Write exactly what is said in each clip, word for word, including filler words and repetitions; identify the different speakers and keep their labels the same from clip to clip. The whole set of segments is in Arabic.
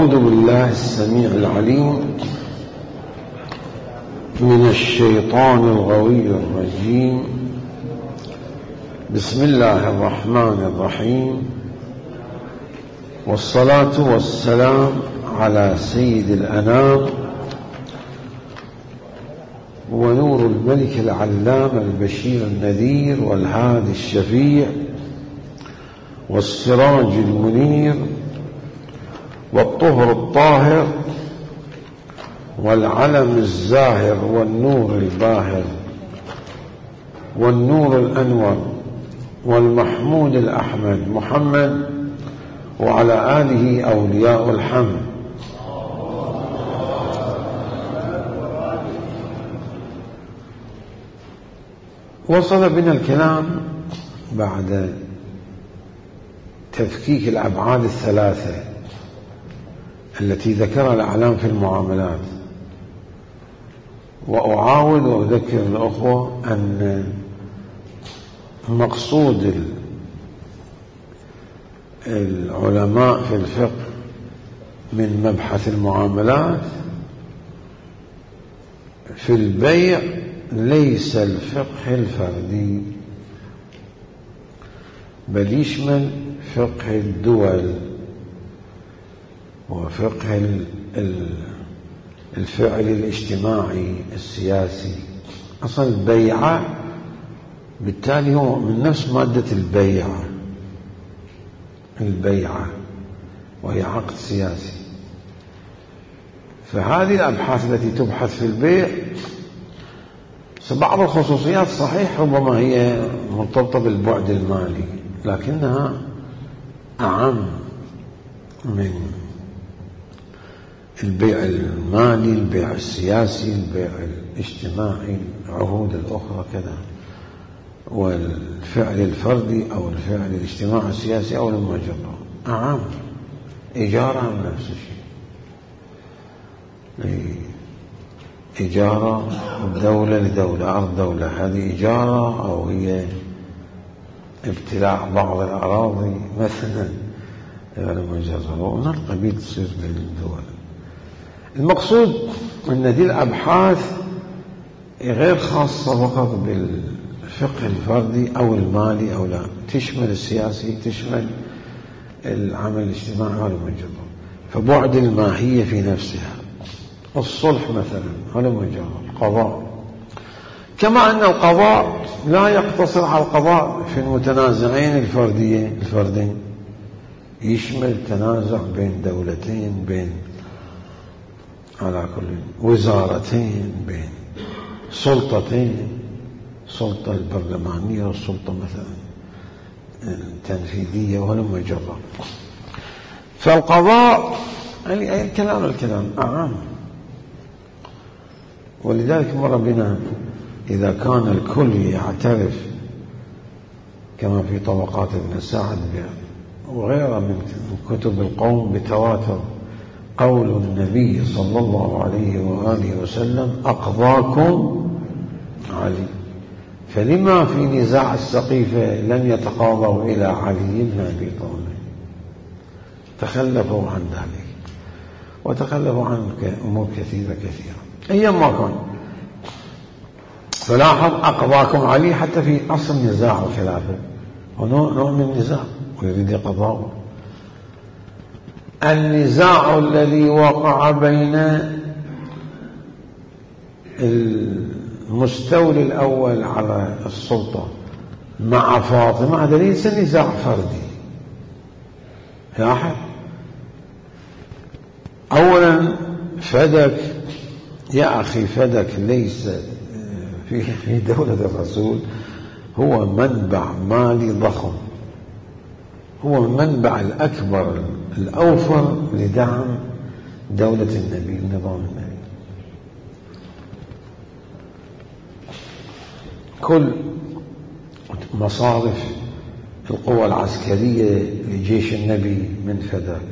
Speaker 1: أعوذ بالله السميع العليم من الشيطان الغوي الرجيم. بسم الله الرحمن الرحيم، والصلاة والسلام على سيد الأنام ونور الملك العلام البشير النذير والهادي الشفيع والسراج المنير والطهر الطاهر والعلم الزاهر والنور الباهر والنور الأنور والمحمود الأحمد محمد وعلى آله أولياء الحمد. وصل بنا الكلام بعد تفكيك الأبعاد الثلاثة التي ذكرها الأعلام في المعاملات، وأعاود وأذكر الأخوة أن مقصود العلماء في الفقه من مبحث المعاملات في البيع ليس الفقه الفردي، بل يشمل فقه الدول وفقه الفعل الاجتماعي السياسي. أصل البيعة بالتالي هو من نفس مادة البيعة البيعة وهي عقد سياسي. فهذه الأبحاث التي تبحث في البيع بعض الخصوصيات صحيح ربما هي مرتبطة بالبعد المالي، لكنها أعم من البيع المالي، البيع السياسي، البيع الاجتماعي، العهود الأخرى كذا، والفعل الفردي أو الفعل الاجتماعي السياسي أو المجرى أعم. إجارة نفس الشيء، إجارة دولة لدولة، أرض دولة، هذه إجارة أو هي ابتلاع بعض الأراضي مثلا غير مجازة، ومن القبيل تصير بين الدول. المقصود أن هذه الأبحاث غير خاصة فقط بالفقه الفردي أو المالي أو لا، تشمل السياسي، تشمل العمل الاجتماعي والمجرى. فبعد الماهية في نفسها، الصلح مثلا هذا مجرى القضاء، كما أن القضاء لا يقتصر على القضاء في المتنازعين الفرديين الفردين، يشمل تنازع بين دولتين، بين على كل وزارتين، بين سلطتين، السلطة البرلمانية والسلطة مثلا التنفيذية ولا مجرى. فالقضاء يعني الكلام الكلام أعم. ولذلك مر بنا إذا كان الكل يعترف كما في طبقات ابن سعد وغيرها من كتب القوم بتواتر قول النبي صلى الله عليه وآله وسلم أقضاكم علي، فلما في نزاع السقيفة لم يتقاضوا إلى علي بن أبي طالب؟ تخلفوا عن ذلك وتخلفوا عن أمور كثيرة كثيرة أيما كان. فلاحظ أقضاكم علي حتى في أصل النزاع والخلافة ونوع من النزاع ويريد قضاءه. النزاع الذي وقع بين المستولي الأول على السلطة مع فاطمة هذا ليس نزاع فردي. لاحظ أولا فدك يا أخي، فدك ليس في دولة الرسول هو منبع مالي ضخم، هو المنبع الأكبر الأوفر لدعم دولة النبي ونظام النبي. كل مصارف القوى العسكرية لجيش النبي من فدك،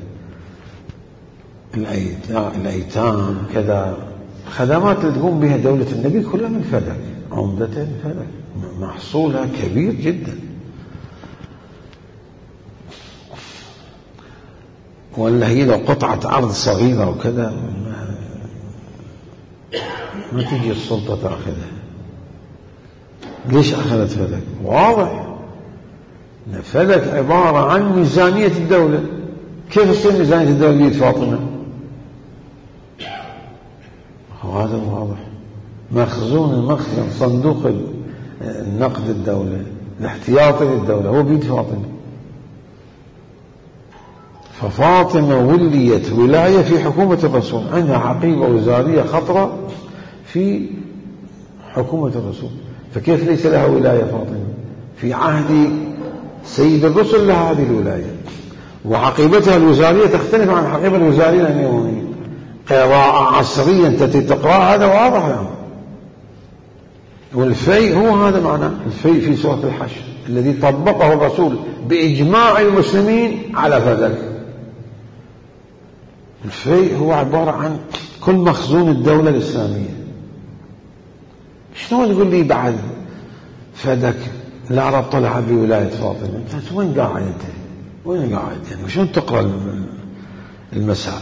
Speaker 1: الأيتام كذا، خدمات اللي تقوم بها دولة النبي كلها من فدك، عمدة من فدك، محصولها كبير جدا. ولا هي لو قطعة أرض صغيرة وكذا ما تجي السلطة تأخذها. ليش أخذت فلك؟ واضح أن فلك عبارة عن ميزانية الدولة. كيف تصير ميزانية الدولة بيد فاطمة؟ هذا واضح. مخزون المخزن صندوق النقد الدولة الاحتياطي للدولة هو بيد فاطمة. ففاطمة وليت ولاية في حكومة الرسول، عندها حقيبة وزارية خطرة في حكومة الرسول. فكيف ليس لها ولاية فاطمة؟ في عهد سيد الرسل لها هذه الولاية، وحقيبتها الوزارية تختلف عن الحقيبة الوزارية اليومية. قراءة عصرية أنت تقرأ هذا واضح لهم. والفيء هو هذا معناه الفيء في سورة الحشر الذي طبقه الرسول بإجماع المسلمين على فذلك. الفيء هو عبارة عن كل مخزون الدولة الإسلامية. شنو تقول لي بعد فدك لا ربط لها بولاية فاطمة؟ انت وين قاعد انت؟ وين قاعد يعني؟ وشون تقرأ المسائل؟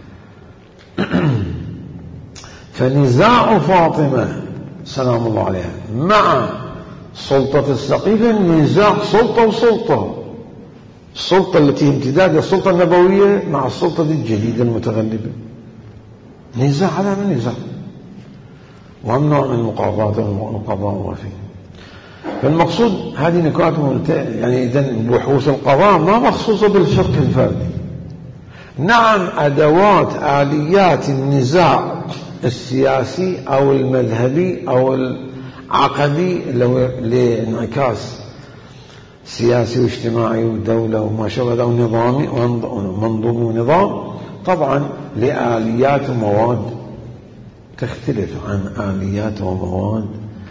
Speaker 1: فنزاع فاطمة سلام الله عليها مع سلطة السقيفة نزاع سلطة وسلطة. السلطة التي امتداد السلطة النبوية مع السلطة الجديدة المتغلبة، نزاع على من نزاع، وممنوع من المقاضاة والقضاء ما فيه. فالمقصود هذه نكات يعني إذن بحوث القضاء ما مخصوصة بالفقه الفردي. نعم أدوات آليات النزاع السياسي أو المذهبي أو العقدي لانعكاس سياسي واجتماعي ودولة وما شابه أو نظامي ومنظومي ونظام، طبعا لآليات ومواد تختلف عن آليات ومواد.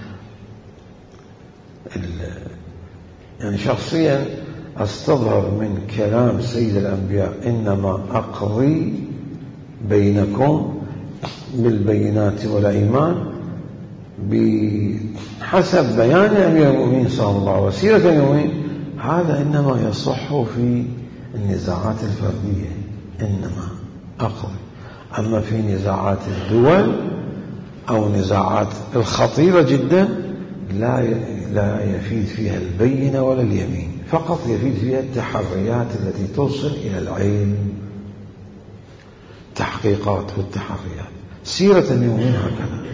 Speaker 1: يعني شخصيا أستظهر من كلام سيد الأنبياء إنما أقضي بينكم بالبينات والأيمان بحسب بيان أمير المؤمنين صلى الله عليه وسلم وسيرة المؤمنين. هذا إنما يصح في النزاعات الفردية، إنما أقضي. أما في نزاعات الدول أو نزاعات الخطيرة جدا لا لا يفيد فيها البينة ولا اليمين، فقط يفيد فيها التحريات التي توصل إلى العلم، تحقيقات والتحريات. سيرة المؤمنين هكذا.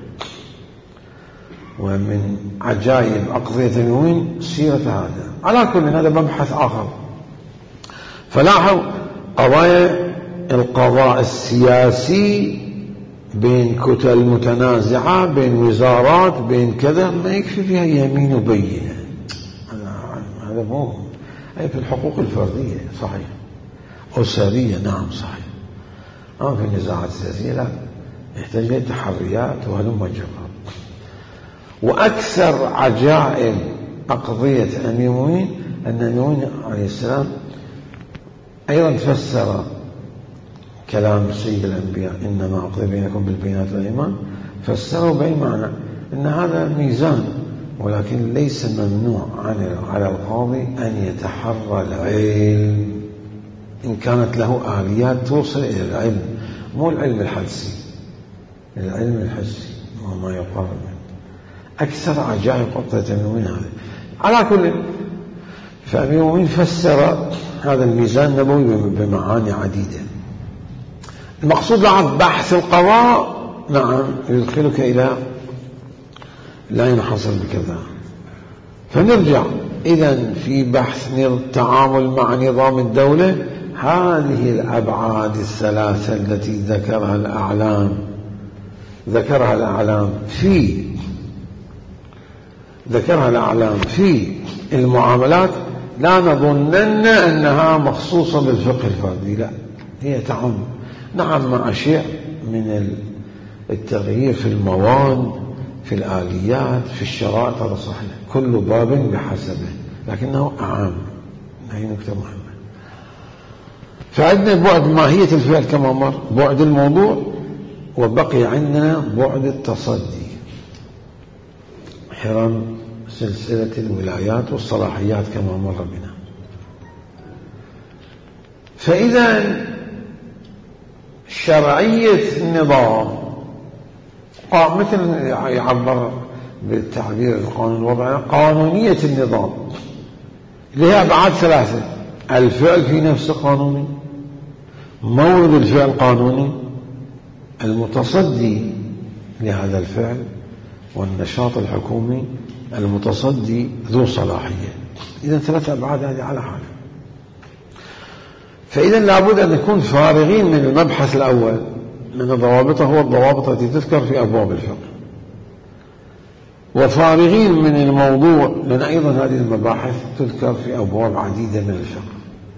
Speaker 1: ومن عجائب أقضية المؤمنين سيرة هذا. على كل هذا مبحث آخر. فلاحظوا قضايا القضاء السياسي بين كتل متنازعة، بين وزارات، بين كذا، ما يكفي فيها يمين وبينة. هذا مو أي في الحقوق الفردية صحيح، أسرية نعم صحيح. أما في النزاعات السياسية لا، يحتاج إلى تحريات وهلم جرا. وأكثر عجائب أقضية أمير المؤمنين أن المؤمن عليه السلام أيضا فسر كلام سيد الأنبياء إنما أقضي بينكم بالبينات والأيمان، فسره بأي معنى أن هذا ميزان، ولكن ليس ممنوع على القاضي أن يتحرى العلم إن كانت له آليات توصل إلى العلم، مو العلم الحدسي، العلم الحسي وما يقارب منه. أكثر عجائب قضية المؤمن هذا. على كل، فأمير المؤمنين فسر هذا الميزان النبوي بمعاني عديدة. المقصود عن بحث القضاء نعم يدخلك إلى لا ينحصر بكذا. فنرجع إذن في بحث التعامل مع نظام الدولة، هذه الأبعاد الثلاثة التي ذكرها الأعلام ذكرها الأعلام في ذكرها الأعلام في المعاملات، لا نظنن أنها مخصوصة بالفقه الفردي، لا، هي تعم نعم مع شيء من التغيير في المواد، في الآليات، في الشرائط، هذا صحيح، كل باب بحسبه، لكنه أعام. هي نكتة مهمة. فعندنا بعد ماهية الفعل كما مر، بعد الموضوع، وبقي عندنا بعد التصدي، حرم سلسلة الولايات والصلاحيات كما مر بنا. فإذا شرعية النظام، مثل يعبر بالتعبير القانون الوضعي قانونية النظام، لها أبعاد ثلاثة: الفعل في نفسه قانوني، مورد الفعل قانوني، المتصدي لهذا الفعل، والنشاط الحكومي المتصدي ذو صلاحية. إذن ثلاثة أبعاد هذه على حال. فإذا لابد أن نكون فارغين من المبحث الأول من ضوابطه، هو الضوابط التي تذكر في أبواب الفقه، وفارغين من الموضوع، لأن أيضا هذه المباحث تذكر في أبواب عديدة من الفقه.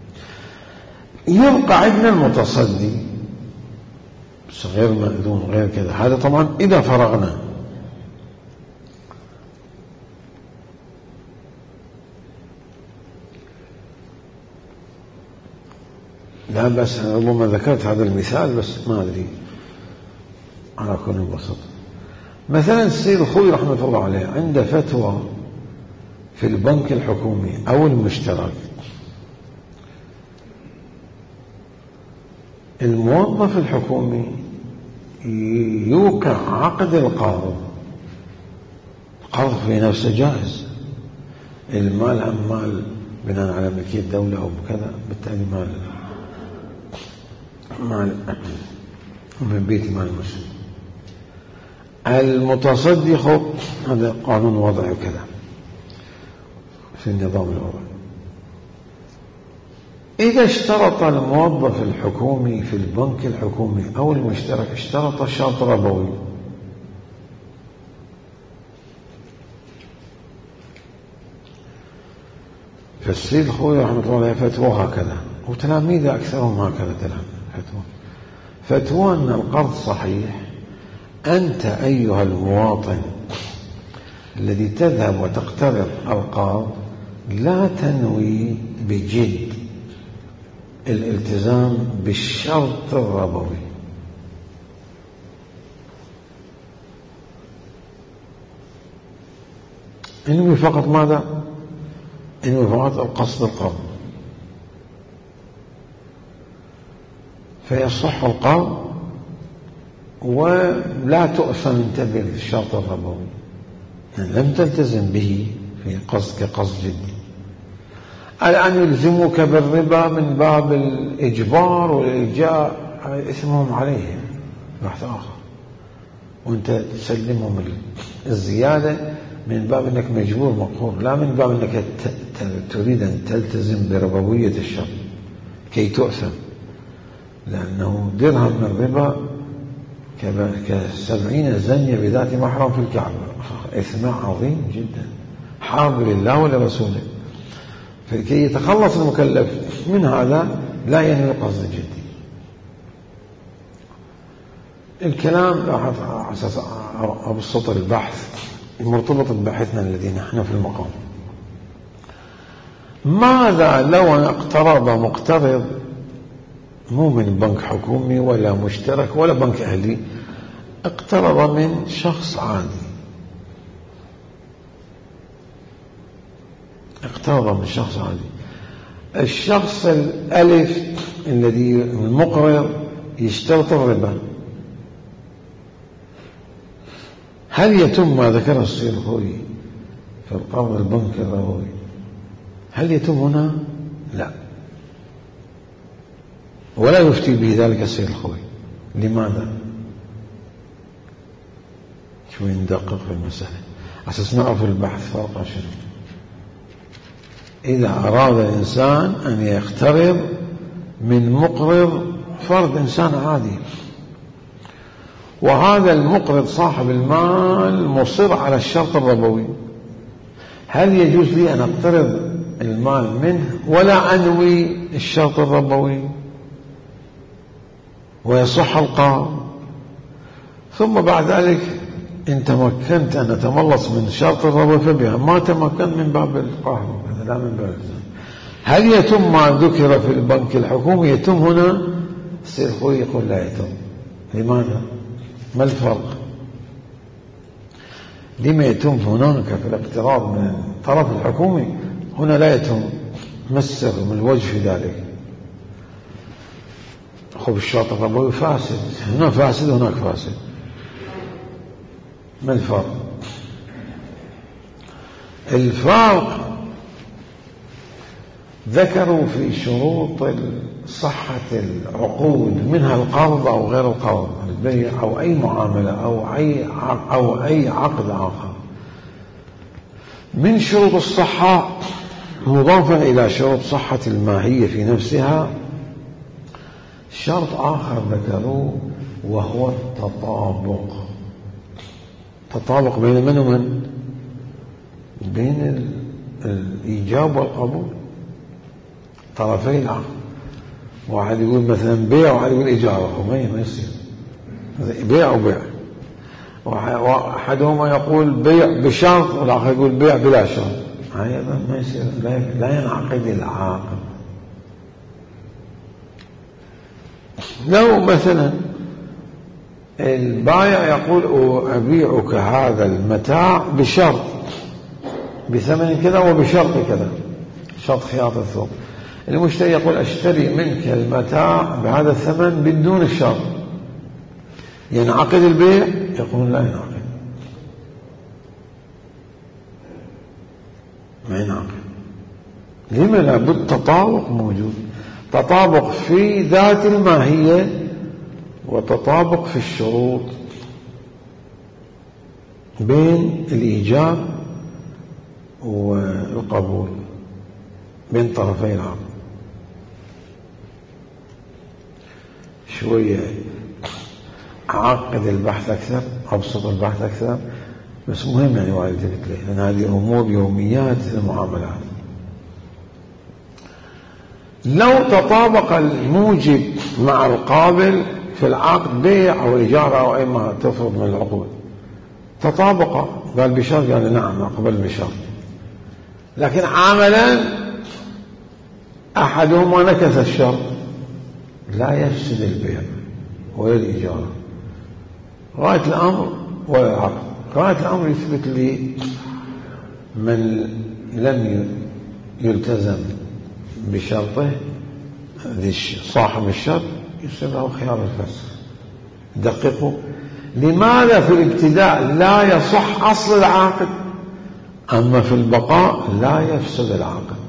Speaker 1: يبقى عندنا المتصدي غير مأذون غير كذا، هذا طبعا إذا فرغنا. لا بس ربما ذكرت هذا المثال بس ما أدري على كل بسط. مثلا السيد الخوي رحمة الله عليه عنده فتوى في البنك الحكومي أو المشترك، الموظف الحكومي يوقع عقد القرض، القرض في نفسه جائز، المال هم مال بناء على ملكية الدولة أو بكذا، بالتالي مال مال من بيت مال المسلم. المتصدي خب هذا قانون وضعي وكذا في النظام الوضعي. إذا اشترط الموظف الحكومي في البنك الحكومي أو المشترك اشترط شرط ربوي، فالسيد الخوي رحمة الله عليه فتوى هكذا، وتلاميذ أكثرهم هكذا فتوى فتوى أن القرض صحيح. أنت أيها المواطن الذي تذهب وتقترض القرض لا تنوي بجد الالتزام بالشرط الربوي، انوي فقط ماذا؟ انوي فقط القصد القرض، فيصح القرض ولا تؤثم انت بالشرط الربوي، يعني لم تلتزم به في قصد كقصد جدي. الآن يلزموك بالربا من باب الإجبار والإلجاء، إثمهم عليه بحث آخر، وأنت تسلمهم الزيادة من باب أنك مجبور مقهور، لا من باب أنك تريد أن تلتزم بربوية الشرط كي تؤثم، لأنه درهم من الربا كسبعين زنية بذات محرم في الكعبة، إثم عظيم جدا، حرب لله ولرسوله. فكي يتخلص المكلف من هذا لا ينوي قصد جدي. الكلام على أساس أبسط البحث مرتبط ببحثنا الذي نحن في المقام. ماذا لو أن اقترض مقترض مو من بنك حكومي ولا مشترك ولا بنك أهلي، اقترض من شخص عادي، اقترض من شخص عادي. الشخص الألف الذي المقرض يشترط الربا، هل يتم ما ذكره السيد الخوي في القرض البنك الربوي؟ هل يتم هنا؟ لا، ولا يفتي به ذلك السيد الخوي. لماذا؟ شوي ندقق في المسألة أساس نعرف البحث فرق شنو. إذا أراد الإنسان أن يقترض من مقرض فرد إنسان عادي، وهذا المقرض صاحب المال مصر على الشرط الربوي، هل يجوز لي أن أقترض المال منه ولا أنوي الشرط الربوي ويصح القرض؟ ثم بعد ذلك إن تمكنت أن أتملص من شرط الربوي فبها، ما تمكنت من باب القهر لا من باب الزام. هل يتم ما ذكر في البنك الحكومي يتم هنا؟ السيد الخوي يقول لا يتم. لماذا؟ ما الفرق؟ لما يتم هناك في الاقتراض من الطرف الحكومي هنا لا يتم؟ ما السر من الوجه في ذلك؟ خب الشرط الربوي فاسد، هنا فاسد هناك فاسد، ما الفرق؟ الفرق ذكروا في شروط صحة العقود، منها القرض أو غير القرض، البيع أو أي معاملة أو أي أو أي عقد آخر. من شروط الصحة مضافا إلى شروط صحة الماهية في نفسها شرط آخر ذكروه، وهو التطابق. تطابق بين من ومن؟ بين الإيجاب والقبول، طرفي العقد. واحد يقول مثلا بيع وواحد يقول إجارة، وما يصير بيع وبيع. واحدهما يقول بيع بشرط والآخر يقول بيع بلا شرط، هذا ما يصير، لا ينعقد العقد. لو مثلا البائع يقول أبيعك هذا المتاع بشرط بثمن كذا وبشرط كذا، شرط خياط الثوب، المشتري يقول أشتري منك المتاع بهذا الثمن بدون الشرط، ينعقد البيع؟ يقول لا ينعقد، ما ينعقد. لما؟ لابد تطابق موجود، تطابق في ذات الماهية وتطابق في الشروط بين الإيجاب والقبول بين طرفي العقد. شوية أعقد البحث أكثر، أبسط البحث أكثر، بس مهم يعني واحد يلتفت له، لأن هذه أمور يوميات المعاملات. لو تطابق الموجب مع القابل في العقد، بيع أو إجارة أو أي ما تفرض من العقود، تطابق، قال بشرط، قال نعم أقبل بشرط، لكن عملا أحدهما نكث الشرط، لا يفسد البيع ولا الإجارة. غاية الأمر ولا العقد، غاية الأمر يثبت لي من لم يلتزم بشرطه صاحب الشرط يصير له خيار الفسخ. دققوا، لماذا في الابتداء لا يصح أصل العقد، أما في البقاء لا يفسد العقد؟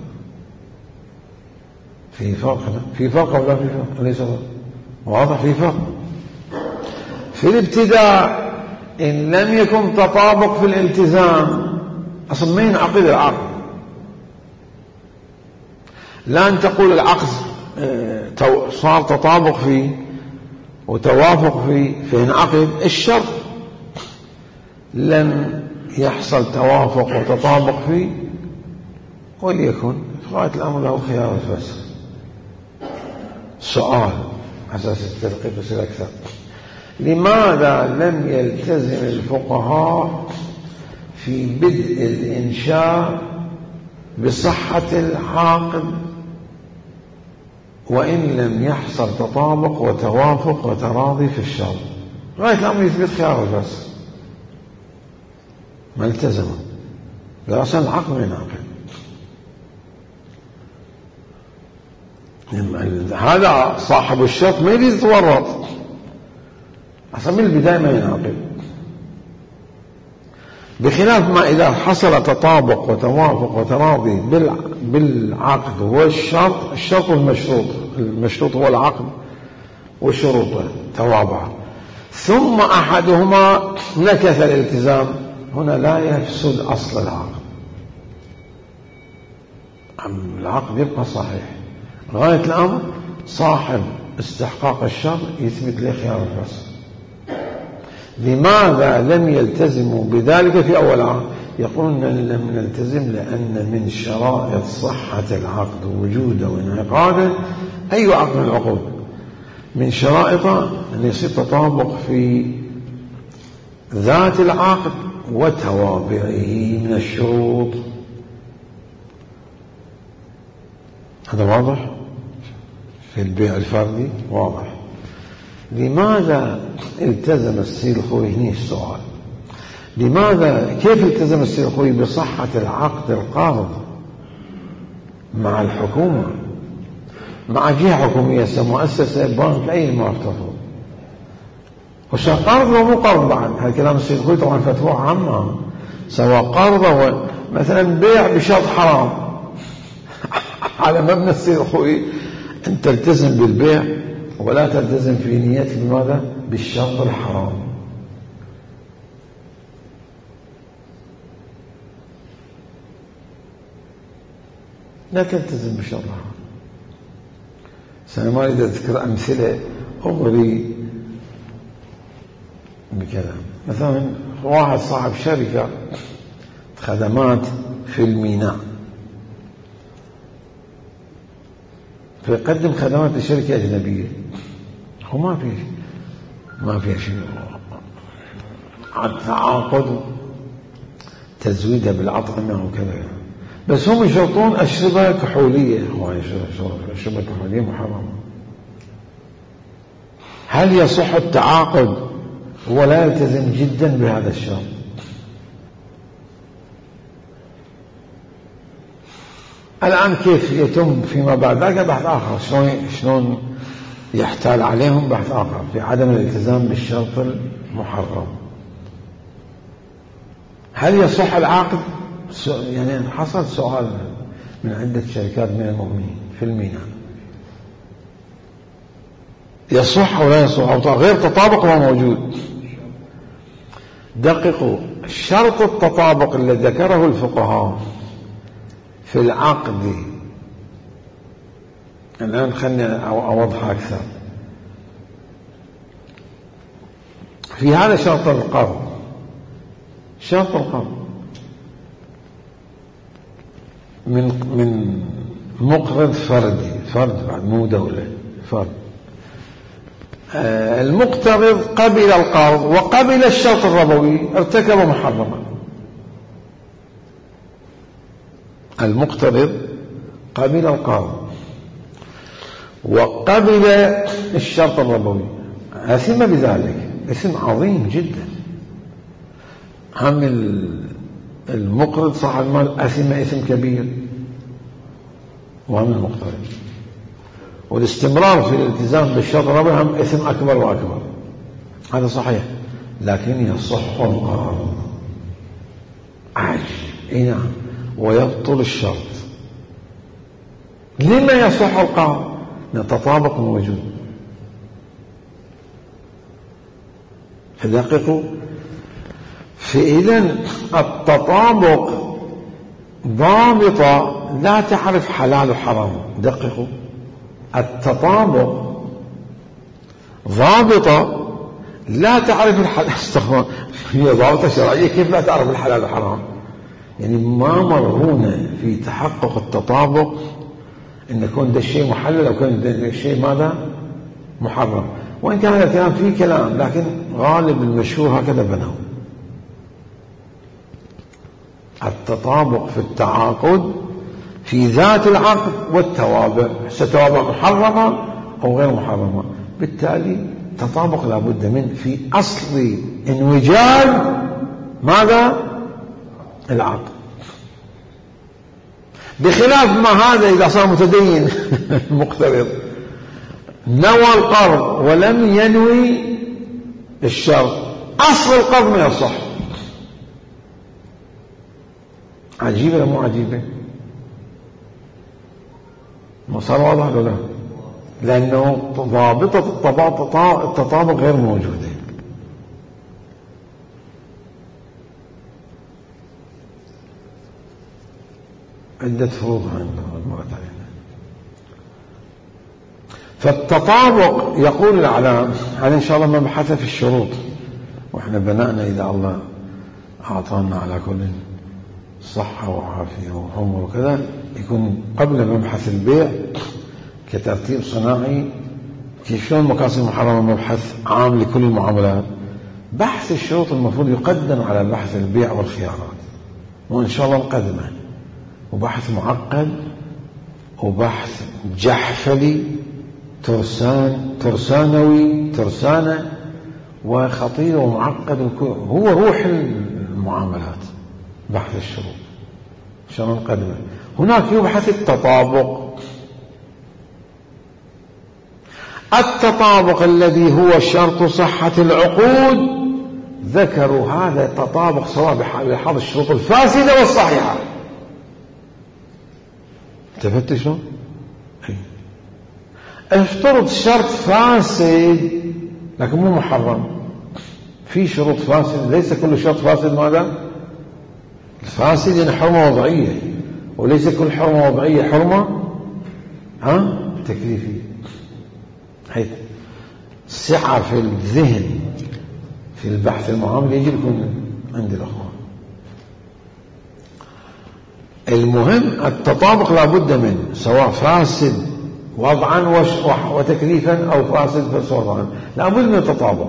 Speaker 1: في فرق، في فرق ولا في فرق؟ ليس فرق، واضح في فرق. في الابتداء إن لم يكن تطابق في الالتزام أصلا ما ينعقد العقد. لا أن تقول العقد صار تطابق فيه وتوافق فيه فينعقد، الشرط لم يحصل توافق وتطابق فيه وليكن غاية الأمر له خيار الفسخ. سؤال أساس التدقيق يصير أكثر، لماذا لم يلتزم الفقهاء في بدء الإنشاء بصحة العقد وإن لم يحصل تطابق وتوافق وتراضي في الشرط؟ غاية الأمر يثبت خيار الفسخ، ما التزموا، لا أصلا العقد ما ينعقد. هذا صاحب الشرط ما يريد يتورط، أصلا من البداية ما ينعقد، بخلاف ما إذا حصل تطابق وتوافق وتراضي بالعقد والشرط. الشرط المشروط، المشروط هو العقد والشروط توابع، ثم أحدهما نكث الالتزام، هنا لا يفسد أصل العقد، العقد يبقى صحيح. غاية الأمر صاحب استحقاق الشرط يثبت له خيار الفسخ. لماذا لم يلتزموا بذلك في أول عقد؟ يقولون لم نلتزم لأن من شرائط صحة العقد وجوده وانعقاده أي عقد من العقود، من شرائطه أن يصير تطابق في ذات العقد وتوابعه من الشروط. هذا واضح في البيع الفردي، واضح. لماذا التزم السيد الخوي؟ هنا السؤال، لماذا كيف التزم السيد الخوي بصحة العقد القرض مع الحكومة مع جهة حكومية مؤسسة بنك أي ما تفرض، وش قرض ومو قرض بعد. هالكلام السيد خوي طبعا فتوى عامة، سواء قرض أو مثلا بيع بشرط حرام على مبنى السيد خوي أن تلتزم بالبيع ولا تلتزم في نيتك بماذا؟ بالشرط الحرام. لا تلتزم بالشرط الحرام. سأنا ما أريد أذكر أمثلة أغري بكلام. مثلا واحد صاحب شركة خدمات في الميناء، فيقدم خدمات لشركة أجنبية، هو ما في ما في شيء تعاقد تزويدها بالأطعمة وكذا، بس هم يشرطون أشربة كحولية. هو أشربة كحولية محرمة. هل يصح التعاقد ولا يلتزم جدا بهذا الشرط؟ الآن كيف يتم فيما بعد ذلك بحث آخر، شلون شلون يحتال عليهم بحث آخر في عدم الالتزام بالشرط المحرم. هل يصح العقد؟ يعني حصل سؤال من عدة شركات من المؤمنين في الميناء، يصح أو لا يصح أو غير تطابق ما موجود. دققوا، شرط التطابق الذي ذكره الفقهاء في العقد، الآن خلني أوضح أكثر. في هذا شرط القرض، شرط القرض من من مقرض فردي، فرد بعد مو دولة، فرد. آه المقترض قبل القرض وقبل الشرط الربوي ارتكب محرما. المقترض قبل القرض وقبل الشرط الربوي أثم بذلك إثم عظيم جدا. هم المقرض صاحب المال أثم إثم كبير، وهم المقترض، والاستمرار في الالتزام بالشرط الربوي هم إثم أكبر وأكبر. هذا صحيح، لكن يصح القرض عاج اي نعم ويبطل الشرط. لما يصح القرض؟ تطابق موجود. فدققوا، فإذا التطابق ضابطة لا تعرف حلال وحرام. دققوا، التطابق ضابطة لا تعرف الحلال. استغفر، هي ضابطة شرعية، كيف لا تعرف الحلال والحرام؟ يعني ما مرهونة في تحقق التطابق ان يكون ده الشيء محلل او كان ده الشيء ماذا محرم. وان كان هذا الكلام فيه كلام، لكن غالب المشهور هكذا بنوا. التطابق في التعاقد في ذات العقد والتوابع، ستوابع محرمة او غير محرمة، بالتالي تطابق لابد منه في اصل انوجاد ماذا العقد. بخلاف ما هذا إذا صار متدين مقترض نوى القرض ولم ينوي الشرط، أصل القرض ما يصح. عجيبة ولا مو عجيبة؟ ما صار واضح ولا لا؟ لأنه ضابطة التطابق غير موجودة. عدة فروض مرت علينا. فالتطابق يقول الإعلام هذا إن شاء الله مبحث في الشروط، وإحنا بناءنا إذا الله أعطانا على كل صحة وعافية وعمر وكذا، يكون قبل مبحث البيع كترتيب صناعي كيف شلون مقاصد محرمة مبحث عام لكل المعاملات. بحث الشروط المفروض يقدم على بحث البيع والخيارات، وإن شاء الله نقدمه، وبحث معقد وبحث جحفلي ترسان ترسانوي ترسانة وخطير ومعقد، هو روح المعاملات بحث الشروط. إن شاء الله نقدمه. هناك يبحث التطابق، التطابق الذي هو شرط صحة العقود ذكروا هذا التطابق سواء بحظ الشروط الفاسدة والصحيحة. انتبهت شلون؟ افترض شرط فاسد لكن مو محرم. في شروط فاسد، ليس كل شرط فاسد ماذا؟ الفاسد يعني حرمة وضعية، وليس كل حرمة وضعية حرمة ها تكليفية. حيث سعة في الذهن في البحث المعامل يجي لكم عند الأخوان. المهم التطابق لا بد منه سواء فاسد وضعا وتكليفا أو فاسد بس وضعا، لا بد من التطابق.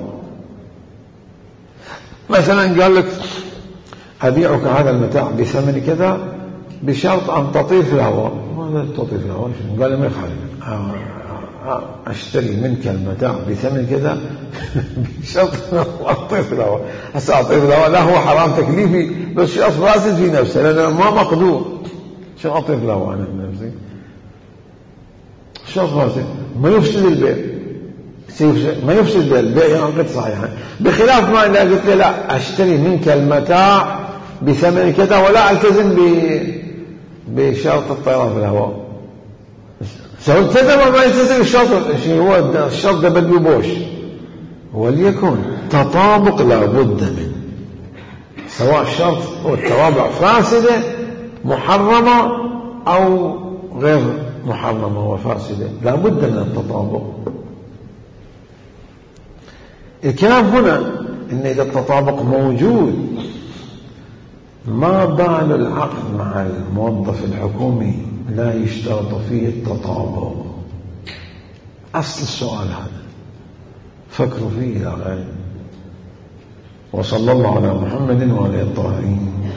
Speaker 1: مثلا قال لك أبيعك هذا المتاع بثمن كذا بشرط أن تطير في الهواء. ماذا تطير في الهواء؟ قال ما يخالف، أشتري منك المتاع بثمن كذا بشرط أن أطير في الهواء. هسه أطير في الهواء لا هو حرام تكليفي بس شرط فاسد في نفسه لأنه ما مقدور. شو أطير في الهواء أنا بنفسي؟ شرط فاسد ما يفسد البيع، ما يفسد البيع، البيع ينقض صحيحا. بخلاف ما إذا قلت لي لا أشتري منك المتاع بثمن كذا ولا ألتزم بشرط الطيران في الهواء. سواء التزم ما يلتزم الشرط، هو الشرط ده بده بوش. وليكن تطابق لا بد منه سواء الشرط والتوابع فاسدة محرمة أو غير محرمة وفاسدة، لا بد من التطابق. الكلام هنا إن إذا التطابق موجود ما بال العقد مع الموظف الحكومي لا يشترط فيه التطابق. أصل السؤال هذا فكروا فيه يا غير. وصلى الله على محمد وعلى الطاهرين.